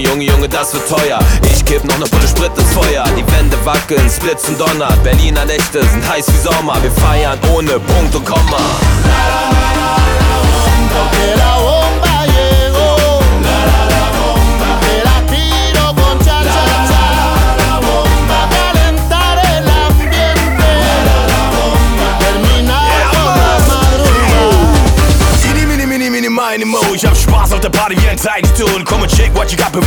Junge, das wird teuer. Ich kipp noch ne Pulle Sprit ins Feuer. Die Wände wackeln, Splitzen donnert. Berliner Nächte sind heiß wie Sommer. Wir feiern ohne Punkt und Komma. Porque la bomba llegó, la bomba, te la tiro con cha cha cha, la bomba, a calentar el ambiente, la bomba, terminar con la madrugada. Mini, mini, mini, mini, mini, mo. Ich hab Spaß auf der Party wie ein Tiny Toon. Komm und shake what you got.